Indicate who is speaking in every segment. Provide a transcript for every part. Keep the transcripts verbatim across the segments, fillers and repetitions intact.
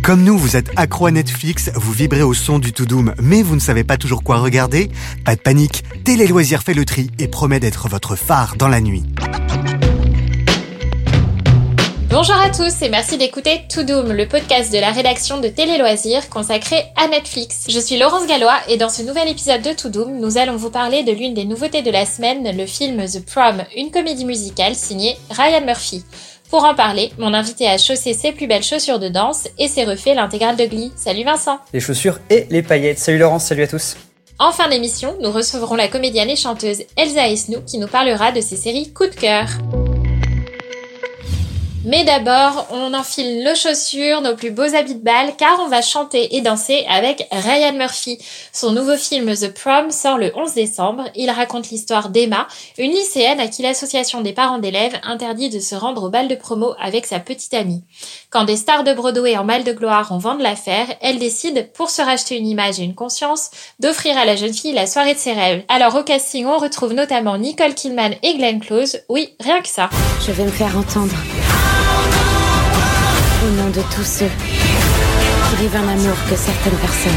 Speaker 1: Comme nous, vous êtes accro à Netflix, vous vibrez au son du Toudoum, mais vous ne savez pas toujours quoi regarder? Pas de panique, Télé Loisirs fait le tri et promet d'être votre phare dans la nuit.
Speaker 2: Bonjour à tous et merci d'écouter Toudoum, le podcast de la rédaction de Télé Loisirs consacré à Netflix. Je suis Laurence Gallois et dans ce nouvel épisode de Toudoum, nous allons vous parler de l'une des nouveautés de la semaine, le film The Prom, une comédie musicale signée Ryan Murphy. Pour en parler, mon invité a chaussé ses plus belles chaussures de danse et s'est refait l'intégrale de Glee. Salut Vincent.
Speaker 3: Les chaussures et les paillettes. Salut Laurence, salut à tous.
Speaker 2: En fin d'émission, nous recevrons la comédienne et chanteuse Elsa Esnou qui nous parlera de ses séries coup de cœur. Mais d'abord, on enfile nos chaussures, nos plus beaux habits de bal, car on va chanter et danser avec Ryan Murphy. Son nouveau film The Prom sort le onze décembre. Il raconte l'histoire d'Emma, une lycéenne à qui l'association des parents d'élèves interdit de se rendre au bal de promo avec sa petite amie. Quand des stars de Broadway en mal de gloire ont vent de l'affaire, elle décide, pour se racheter une image et une conscience, d'offrir à la jeune fille la soirée de ses rêves. Alors au casting, on retrouve notamment Nicole Kidman et Glenn Close. Oui, rien que ça.
Speaker 4: Je vais me faire entendre. Au nom de tous ceux qui vivent un amour que certaines personnes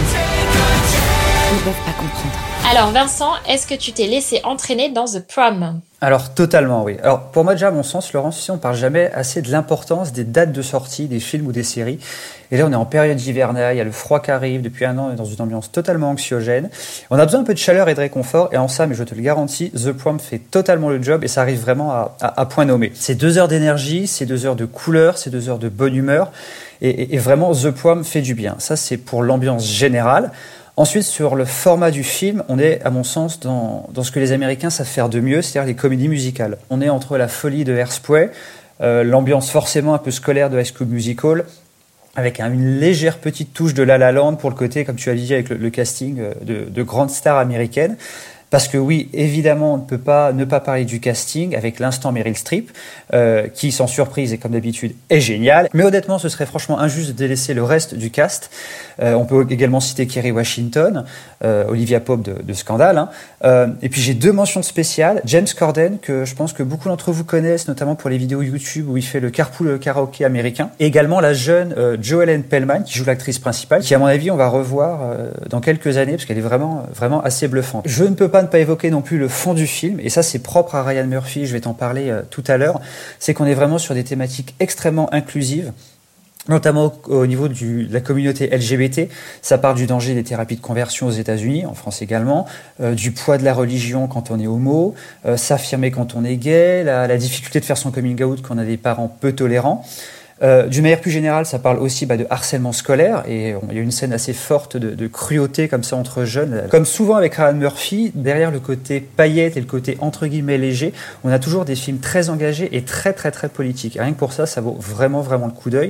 Speaker 4: ne peuvent pas comprendre.
Speaker 2: Alors Vincent, est-ce que tu t'es laissé entraîner dans The Prom ?
Speaker 3: Alors totalement oui. Alors pour moi déjà à mon sens Laurence, ici on parle jamais assez de l'importance des dates de sortie des films ou des séries. Et là on est en période hivernale, il y a le froid qui arrive, depuis un an on est dans une ambiance totalement anxiogène. On a besoin un peu de chaleur et de réconfort et en ça, mais je te le garantis, The Prom fait totalement le job et ça arrive vraiment à, à, à point nommé. C'est deux heures d'énergie, c'est deux heures de couleur, c'est deux heures de bonne humeur et, et, et vraiment The Prom fait du bien. Ça c'est pour l'ambiance générale. Ensuite, sur le format du film, on est, à mon sens, dans, dans ce que les Américains savent faire de mieux, c'est-à-dire les comédies musicales. On est entre la folie de Hairspray, euh, l'ambiance forcément un peu scolaire de High School Musical, avec un, une légère petite touche de La La Land pour le côté, comme tu as dit, avec le, le casting de, de grandes stars américaines. Parce que oui, évidemment, on ne peut pas ne pas parler du casting avec l'instant Meryl Streep, euh, qui, sans surprise et comme d'habitude, est génial. Mais honnêtement, ce serait franchement injuste de délaisser le reste du cast. Euh, on peut également citer Kerry Washington, euh, Olivia Pope de, de Scandale. Hein. Euh, et puis j'ai deux mentions spéciales. James Corden, que je pense que beaucoup d'entre vous connaissent, notamment pour les vidéos YouTube où il fait le carpool karaoké américain. Et également la jeune euh, Joellen Pellman, qui joue l'actrice principale, qui à mon avis, on va revoir euh, dans quelques années, parce qu'elle est vraiment, vraiment assez bluffante. Je ne peux pas ne pas évoquer non plus le fond du film, et ça c'est propre à Ryan Murphy, je vais t'en parler euh, tout à l'heure, c'est qu'on est vraiment sur des thématiques extrêmement inclusives, notamment au, au niveau du, de la communauté L G B T. Ça part du danger des thérapies de conversion aux États-Unis, en France également, euh, du poids de la religion quand on est homo, euh, s'affirmer quand on est gay, la, la difficulté de faire son coming out quand on a des parents peu tolérants. Euh, d'une manière plus générale, ça parle aussi bah, de harcèlement scolaire et il y a une scène assez forte de, de cruauté comme ça entre jeunes. Comme souvent avec Ryan Murphy, derrière le côté paillette et le côté entre guillemets léger, on a toujours des films très engagés et très très très politiques. Et rien que pour ça, ça vaut vraiment vraiment le coup d'œil.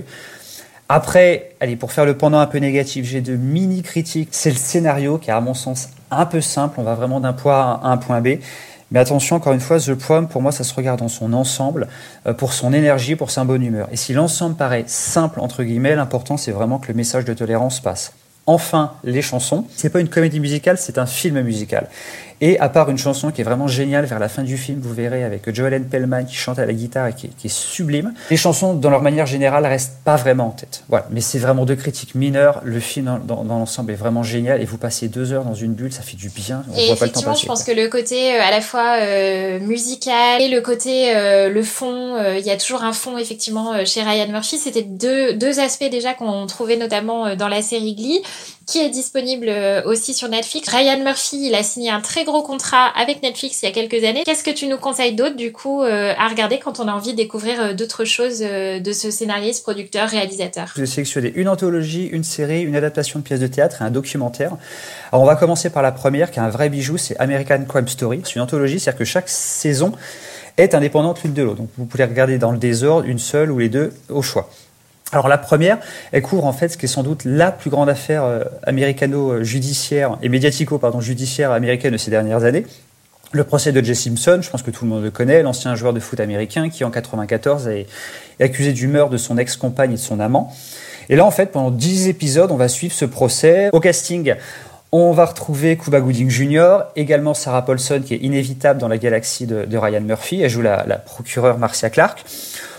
Speaker 3: Après, allez, pour faire le pendant un peu négatif, j'ai de mini critiques. C'est le scénario qui est à mon sens un peu simple. On va vraiment d'un point A à un point B. Mais attention, encore une fois, The Prom, pour moi, ça se regarde dans son ensemble, euh, pour son énergie, pour sa bonne humeur. Et si l'ensemble paraît simple, entre guillemets, l'important, c'est vraiment que le message de tolérance passe. Enfin, les chansons. C'est pas une comédie musicale, c'est un film musical. Et à part une chanson qui est vraiment géniale vers la fin du film, vous verrez, avec Joellen Pellman qui chante à la guitare et qui est, qui est sublime. Les chansons, dans leur manière générale, restent pas vraiment en tête. Voilà. Mais c'est vraiment deux critiques mineures. Le film, dans, dans l'ensemble, est vraiment génial. Et vous passez deux heures dans une bulle, ça fait du bien. On
Speaker 2: et
Speaker 3: voit pas le temps passer.
Speaker 2: Je pense quoi. que le côté euh, à la fois euh, musical et le côté euh, le fond, il euh, y a toujours un fond effectivement euh, chez Ryan Murphy. C'était deux deux aspects déjà qu'on trouvait notamment euh, dans la série Glee, qui est disponible euh, aussi sur Netflix. Ryan Murphy, il a signé un très gros contrat avec Netflix il y a quelques années. Qu'est-ce que tu nous conseilles d'autre du coup euh, à regarder quand on a envie de découvrir euh, d'autres choses euh, de ce scénariste, producteur, réalisateur ?
Speaker 3: J'ai sélectionné une anthologie, une série, une adaptation de pièce de théâtre et un documentaire. Alors on va commencer par la première qui est un vrai bijou, c'est American Crime Story. C'est une anthologie, c'est-à-dire que chaque saison est indépendante l'une de l'autre. Donc vous pouvez regarder dans le désordre, une seule ou les deux au choix. Alors la première, elle couvre en fait ce qui est sans doute la plus grande affaire euh, américano-judiciaire et médiatico pardon judiciaire américaine de ces dernières années. Le procès de Jay Simpson, je pense que tout le monde le connaît, l'ancien joueur de foot américain qui en quatre-vingt-quatorze est accusé du meurtre de son ex-compagne et de son amant. Et là en fait pendant dix épisodes, on va suivre ce procès. Au casting, on va retrouver Cuba Gooding junior, également Sarah Paulson qui est inévitable dans la galaxie de, de Ryan Murphy. Elle joue la, la procureure Marcia Clark.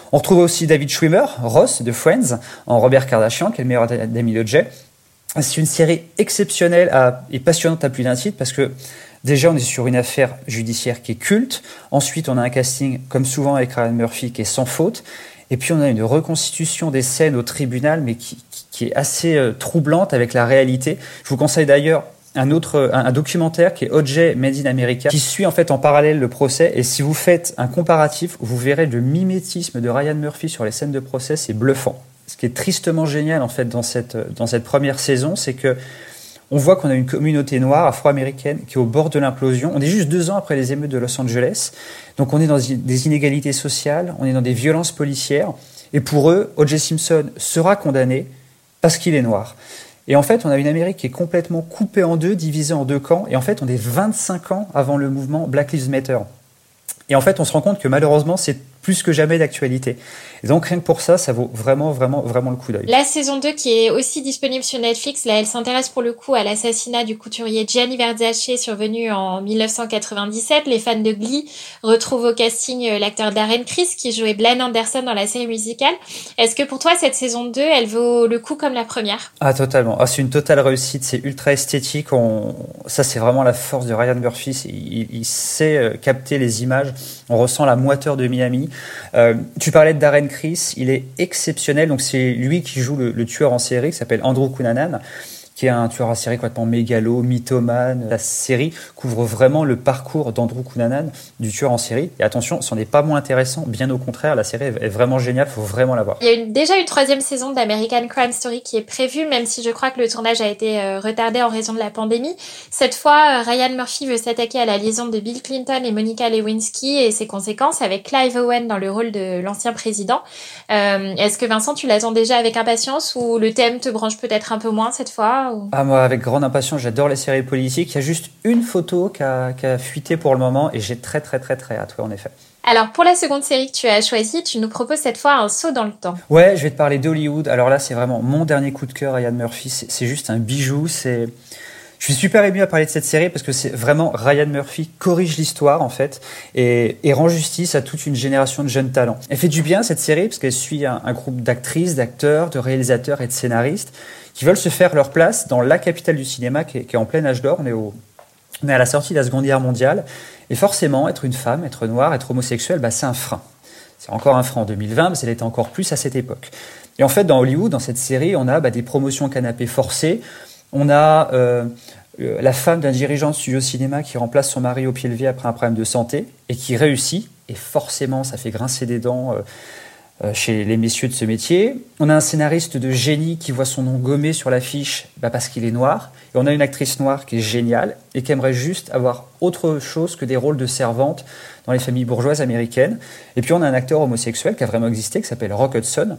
Speaker 3: On retrouve aussi David Schwimmer, Ross de Friends, en Robert Kardashian, qui est le meilleur ami de Jay. C'est une série exceptionnelle à, et passionnante à plus d'un titre parce que déjà on est sur une affaire judiciaire qui est culte. Ensuite on a un casting comme souvent avec Ryan Murphy qui est sans faute. Et puis on a une reconstitution des scènes au tribunal mais qui, qui, qui est assez euh, troublante avec la réalité. Je vous conseille d'ailleurs un autre un, un documentaire qui est O J Made in America qui suit en fait en parallèle le procès. Et si vous faites un comparatif, vous verrez le mimétisme de Ryan Murphy sur les scènes de procès, c'est bluffant. Ce qui est tristement génial en fait dans cette dans cette première saison, c'est que on voit qu'on a une communauté noire afro-américaine qui est au bord de l'implosion. On est juste deux ans après les émeutes de Los Angeles, donc on est dans des inégalités sociales, on est dans des violences policières, et pour eux, O J Simpson sera condamné parce qu'il est noir. Et en fait, on a une Amérique qui est complètement coupée en deux, divisée en deux camps, et en fait, on est vingt-cinq ans avant le mouvement Black Lives Matter. Et en fait, on se rend compte que malheureusement, c'est plus que jamais d'actualité. Et donc, rien que pour ça, ça vaut vraiment, vraiment, vraiment le coup d'œil.
Speaker 2: La saison deux, qui est aussi disponible sur Netflix, là, elle s'intéresse pour le coup à l'assassinat du couturier Gianni Versace survenu en dix-neuf cent quatre-vingt-dix-sept. Les fans de Glee retrouvent au casting l'acteur Darren Criss qui jouait Blaine Anderson dans la série musicale. Est-ce que pour toi, cette saison deux, elle vaut le coup comme la première ?
Speaker 3: Ah, totalement. Ah, c'est une totale réussite. C'est ultra esthétique. On... Ça, c'est vraiment la force de Ryan Murphy. Il, il sait capter les images. On ressent la moiteur de Miami. Euh, tu parlais de Darren Criss, il est exceptionnel. Donc c'est lui qui joue le, le tueur en série qui s'appelle Andrew Cunanan, qui est un tueur en série complètement mégalo, mythomane. La série couvre vraiment le parcours d'Andrew Cunanan, du tueur en série. Et attention, ce n'est pas moins intéressant, bien au contraire, la série est vraiment géniale, il faut vraiment la voir.
Speaker 2: Il y a une, déjà une troisième saison d'American Crime Story qui est prévue, même si je crois que le tournage a été euh, retardé en raison de la pandémie. Cette fois, euh, Ryan Murphy veut s'attaquer à la liaison de Bill Clinton et Monica Lewinsky et ses conséquences, avec Clive Owen dans le rôle de l'ancien président. Euh, est-ce que Vincent, tu l'attends déjà avec impatience ou le thème te branche peut-être un peu moins cette fois ou...
Speaker 3: Ah, moi, avec grande impatience, j'adore les séries politiques. Il y a juste une photo qui a, qui a fuité pour le moment et j'ai très, très, très, très hâte, ouais, en effet.
Speaker 2: Alors, pour la seconde série que tu as choisie, tu nous proposes cette fois un saut dans le temps.
Speaker 3: Ouais, je vais te parler d'Hollywood. Alors là, c'est vraiment mon dernier coup de cœur, Ryan Murphy. C'est, c'est juste un bijou. C'est... Je suis super ému à parler de cette série parce que c'est vraiment Ryan Murphy corrige l'histoire en fait et, et rend justice à toute une génération de jeunes talents. Elle fait du bien cette série parce qu'elle suit un, un groupe d'actrices, d'acteurs, de réalisateurs et de scénaristes qui veulent se faire leur place dans la capitale du cinéma qui est, qui est en plein âge d'or. On est, au, on est à la sortie de la Seconde Guerre mondiale et forcément être une femme, être noire, être homosexuelle, bah, c'est un frein. C'est encore un frein en deux mille vingt, mais ça l'était encore plus à cette époque. Et en fait, dans Hollywood, dans cette série, on a bah, des promotions canapé forcées. On a euh, la femme d'un dirigeant de studio cinéma qui remplace son mari au pied levé après un problème de santé et qui réussit. Et forcément, ça fait grincer des dents euh, euh, chez les messieurs de ce métier. On a un scénariste de génie qui voit son nom gommé sur l'affiche bah, parce qu'il est noir. Et on a une actrice noire qui est géniale et qui aimerait juste avoir autre chose que des rôles de servante dans les familles bourgeoises américaines. Et puis on a un acteur homosexuel qui a vraiment existé, qui s'appelle Rock Hudson,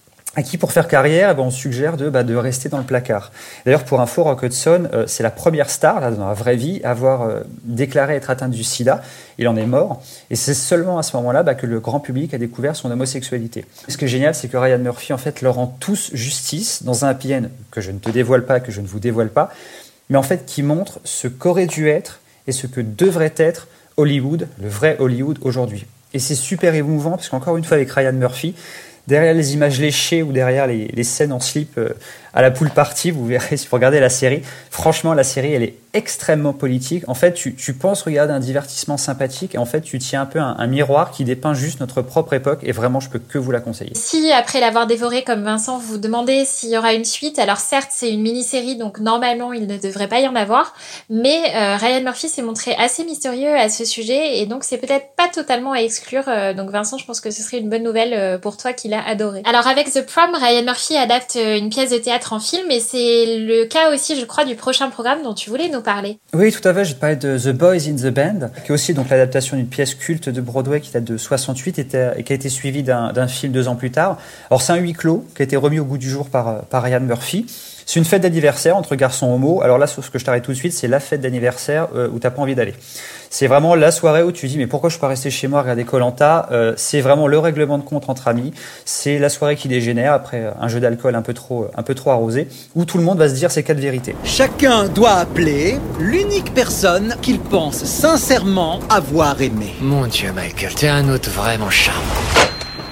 Speaker 3: à qui, pour faire carrière, eh ben, on suggère de, bah, de rester dans le placard. D'ailleurs, pour info, Rock Hudson, euh, c'est la première star, là, dans la vraie vie, à avoir euh, déclaré être atteint du sida. Il en est mort. Et c'est seulement à ce moment-là bah, que le grand public a découvert son homosexualité. Ce qui est génial, c'est que Ryan Murphy, en fait, leur rend tous justice dans un happy end que je ne te dévoile pas, que je ne vous dévoile pas, mais en fait, qui montre ce qu'aurait dû être et ce que devrait être Hollywood, le vrai Hollywood aujourd'hui. Et c'est super émouvant, parce qu'encore une fois, avec Ryan Murphy, derrière les images léchées ou derrière les, les scènes en slip euh, à la pool party, vous verrez si vous regardez la série. Franchement, la série, elle est extrêmement politique. En fait, tu, tu penses regarder un divertissement sympathique et en fait, tu tiens un peu un, un miroir qui dépeint juste notre propre époque et vraiment, je peux que vous la conseiller.
Speaker 2: Si, après l'avoir dévoré comme Vincent, vous vous demandez s'il y aura une suite, alors certes, c'est une mini-série, donc normalement, il ne devrait pas y en avoir, mais euh, Ryan Murphy s'est montré assez mystérieux à ce sujet et donc c'est peut-être pas totalement à exclure. Euh, donc Vincent, je pense que ce serait une bonne nouvelle euh, pour toi qui l'a adoré. Alors avec The Prom, Ryan Murphy adapte une pièce de théâtre en film et c'est le cas aussi, je crois, du prochain programme dont tu voulais nous parler.
Speaker 3: Oui, tout à fait. Je vais te parler de The Boys in the Band, qui est aussi donc l'adaptation d'une pièce culte de Broadway qui date de soixante-huit et, et qui a été suivie d'un, d'un film deux ans plus tard. Alors c'est un huis clos qui a été remis au goût du jour par, par Ryan Murphy. C'est une fête d'anniversaire entre garçons homo. Alors là, sur ce que je t'arrête tout de suite, c'est la fête d'anniversaire euh, où t'as pas envie d'aller. C'est vraiment la soirée où tu dis mais pourquoi je peux pas rester chez moi à regarder Koh-Lanta. euh, C'est vraiment le règlement de compte entre amis. C'est la soirée qui dégénère après un jeu d'alcool un peu trop, un peu trop arrosé, où tout le monde va se dire ses quatre vérités.
Speaker 5: Chacun doit appeler l'unique personne qu'il pense sincèrement avoir aimé.
Speaker 6: Mon Dieu, Michael, t'es un hôte vraiment charmant.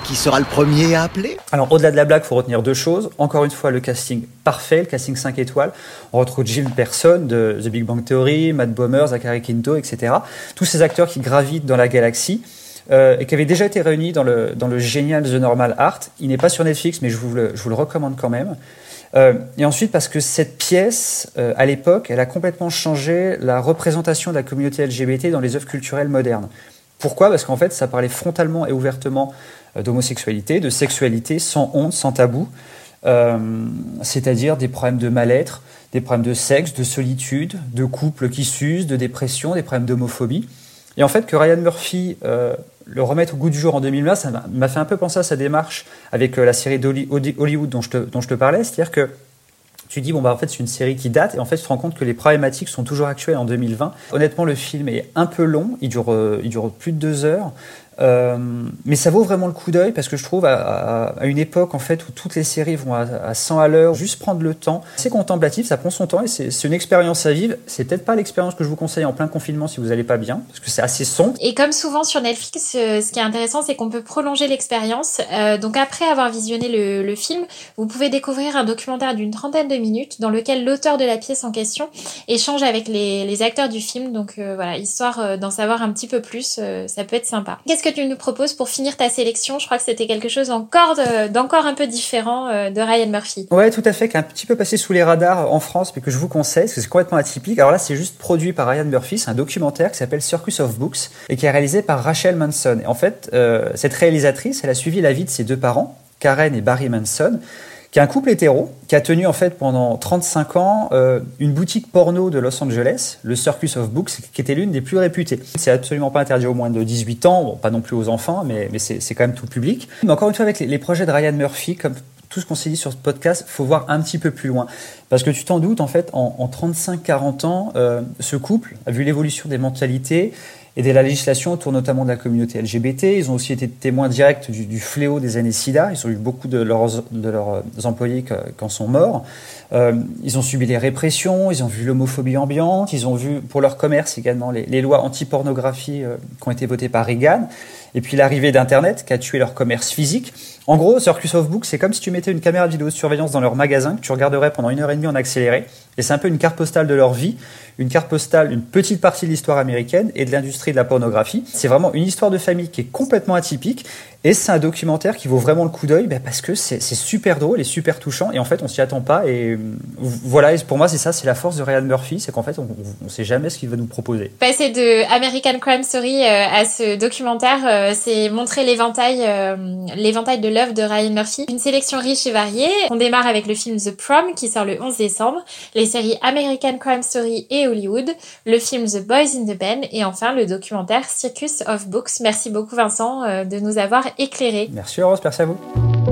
Speaker 5: qui sera le premier à appeler?
Speaker 3: Alors, au-delà de la blague, il faut retenir deux choses. Encore une fois, le casting parfait, le casting cinq étoiles. On retrouve Jim Parsons de The Big Bang Theory, Matt Bomer, Zachary Quinto, et cetera. Tous ces acteurs qui gravitent dans la galaxie euh, et qui avaient déjà été réunis dans le, dans le génial The Normal Art. Il n'est pas sur Netflix, mais je vous le, je vous le recommande quand même. Euh, et ensuite, parce que cette pièce, euh, à l'époque, elle a complètement changé la représentation de la communauté L G B T dans les œuvres culturelles modernes. Pourquoi ? Parce qu'en fait, ça parlait frontalement et ouvertement euh, d'homosexualité, de sexualité, sans honte, sans tabou, euh, c'est-à-dire des problèmes de mal-être, des problèmes de sexe, de solitude, de couples qui s'usent, de dépression, des problèmes d'homophobie. Et en fait, que Ryan Murphy euh, le remettre au goût du jour en deux mille vingt, ça m'a fait un peu penser à sa démarche avec euh, la série d'Hollywood dont je te, dont je te parlais, c'est-à-dire que tu dis, bon, bah, en fait, c'est une série qui date, et en fait, tu te rends compte que les problématiques sont toujours actuelles en deux mille vingt. Honnêtement, le film est un peu long, il dure, euh, il dure plus de deux heures, euh, mais ça vaut vraiment le coup d'œil, parce que je trouve, à, à, à une époque, en fait, où toutes les séries vont à, à cent à l'heure, juste prendre le temps, c'est contemplatif, ça prend son temps, et c'est une expérience à vivre. C'est peut-être pas l'expérience que je vous conseille en plein confinement si vous n'allez pas bien, parce que c'est assez sombre.
Speaker 2: Et comme souvent sur Netflix, ce qui est intéressant, c'est qu'on peut prolonger l'expérience. Euh, donc après avoir visionné le, le film, vous pouvez découvrir un documentaire d'une trentaine de minutes dans lequel l'auteur de la pièce en question échange avec les, les acteurs du film. Donc euh, voilà, histoire euh, d'en savoir un petit peu plus, euh, ça peut être sympa. Qu'est-ce que tu nous proposes pour finir ta sélection? Je crois que c'était quelque chose encore d'encore un peu différent euh, de Ryan Murphy.
Speaker 3: Ouais, tout à fait, qui est un petit peu passé sous les radars en France, mais que je vous conseille, parce que c'est complètement atypique. Alors là, c'est juste produit par Ryan Murphy, c'est un documentaire qui s'appelle Circus of Books et qui est réalisé par Rachel Manson. Et en fait, euh, cette réalisatrice, elle a suivi la vie de ses deux parents, Karen et Barry Manson, qui est un couple hétéro, qui a tenu en fait pendant trente-cinq ans euh, une boutique porno de Los Angeles, le Circus of Books, qui était l'une des plus réputées. C'est absolument pas interdit aux moins de dix-huit ans, bon, pas non plus aux enfants, mais, mais c'est quand même tout le public. Mais encore une fois, avec les, les projets de Ryan Murphy, comme tout ce qu'on s'est dit sur ce podcast, faut voir un petit peu plus loin. Parce que tu t'en doutes, en fait, en, en trente-cinq quarante ans, euh, ce couple a vu l'évolution des mentalités et de la législation autour notamment de la communauté L G B T. Ils ont aussi été témoins directs du, du fléau des années SIDA. Ils ont eu beaucoup de leurs, de leurs employés qui en sont morts. Euh, ils ont subi les répressions, ils ont vu l'homophobie ambiante, ils ont vu pour leur commerce également les, les lois anti-pornographie euh, qui ont été votées par Reagan. Et puis l'arrivée d'Internet qui a tué leur commerce physique. En gros, Circus of Books, c'est comme si tu mettais une caméra de vidéosurveillance dans leur magasin que tu regarderais pendant une heure et demie en accéléré. Et c'est un peu une carte postale de leur vie, une carte postale, une petite partie de l'histoire américaine et de l'industrie de la pornographie. C'est vraiment une histoire de famille qui est complètement atypique. Et c'est un documentaire qui vaut vraiment le coup d'œil bah parce que c'est super drôle et super touchant. Et en fait, on s'y attend pas. Et voilà, et pour moi, c'est ça, c'est la force de Ryan Murphy. C'est qu'en fait, on ne sait jamais ce qu'il va nous proposer.
Speaker 2: Passer de American Crime Story euh, à ce documentaire, euh, c'est montrer l'éventail euh, l'éventail de l'œuvre de Ryan Murphy. Une sélection riche et variée. On démarre avec le film The Prom qui sort le onze décembre, les séries American Crime Story et Hollywood, le film The Boys in the Band et enfin le documentaire Circus of Books. Merci beaucoup Vincent euh, de nous avoir éclairé.
Speaker 3: Merci Rose, merci à vous.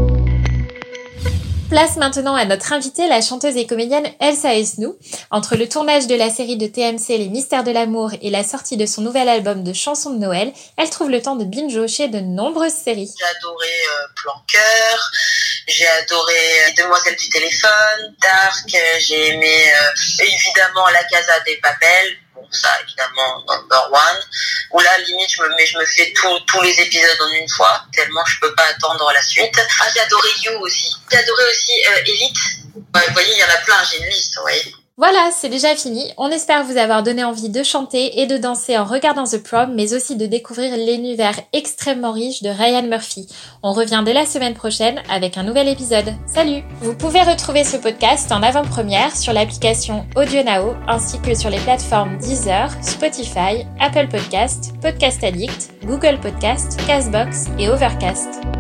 Speaker 2: Place maintenant à notre invitée, la chanteuse et comédienne Elsa Esnou. Entre le tournage de la série de T M C Les Mystères de l'amour et la sortie de son nouvel album de chansons de Noël, elle trouve le temps de binge-watcher de nombreuses séries.
Speaker 6: J'ai adoré euh, Plan Cœur, j'ai adoré Les Demoiselles du téléphone, Dark, j'ai aimé euh, évidemment La Casa de Papel. Bon, ça, évidemment, number one. Où là, limite, je me, mets, je me fais tous les épisodes en une fois, tellement je peux pas attendre la suite. Ah, j'ai adoré You aussi. J'ai adoré aussi euh, Elite. Ouais, vous voyez, il y en a plein, j'ai une liste, vous voyez.
Speaker 2: Voilà, c'est déjà fini. On espère vous avoir donné envie de chanter et de danser en regardant The Prom, mais aussi de découvrir l'univers extrêmement riche de Ryan Murphy. On revient dès la semaine prochaine avec un nouvel épisode. Salut! Vous pouvez retrouver ce podcast en avant-première sur l'application AudioNow ainsi que sur les plateformes Deezer, Spotify, Apple Podcast, Podcast Addict, Google Podcast, Castbox et Overcast.